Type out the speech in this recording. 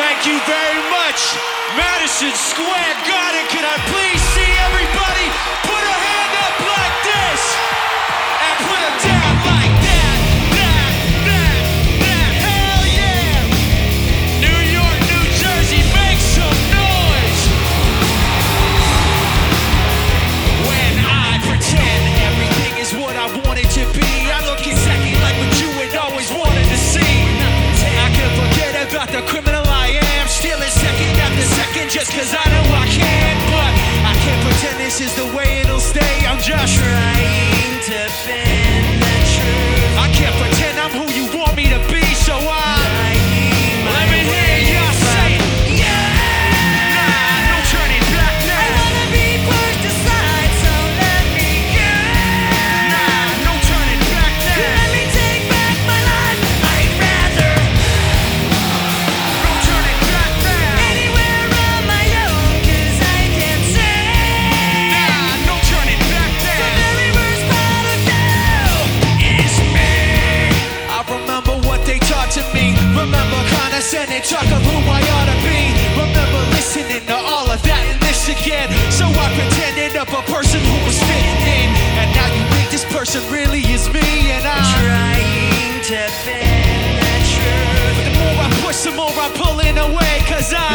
Thank you very much. Madison Square Garden, can I please see everybody put a hand up like this and put them down like that, that. Hell yeah! New York, New Jersey, make some noise. When I pretend everything is what I want it to be, I look exactly like what you had always wanted to see. I can forget about the criminal I am, stealing second after second just cause I know I can. But I can't pretend this is the way it'll stay. I'm just trying to bend the truth. I can't pretend I'm who you want me to be, so let me hear you say yeah. Nah, no turning back now. I wanna be pushed aside, so let me go. Nah, no turning back now. Let me take back my life. I'd rather no turning back now. Anywhere on my own, cause I can say nah, no turning back now. The very worst part of you is me. I remember what they taught to me. Remember condescending talk of who I ought to be. Remember listening to all of that and this again. So I pretended up a person who was fitting in. And now you think this person really is me. And I'm trying to bend the truth. But the more I push, the more I'm pulling away. Cause I